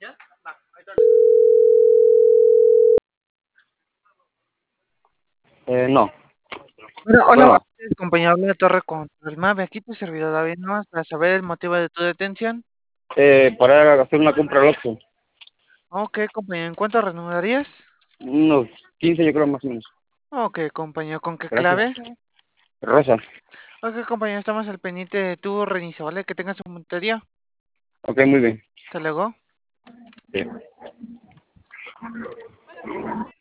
No. Hola, hola, Bueno, buenas tardes, compañero. Habla de Torre Control el MAVE. Aquí tu servidor David, ¿no? Para saber el motivo de tu detención. para hacer una compra al Oxxo. Ok, compañero, ¿en cuánto reanudarías? Unos 15 yo creo más o menos. Ok, compañero, ¿con qué Gracias. clave? Rosa. Ok, compañero, estamos al pendiente de tu reinicio, ¿vale? Que tengas un buen día. Ok, muy bien. Hasta luego. Sí.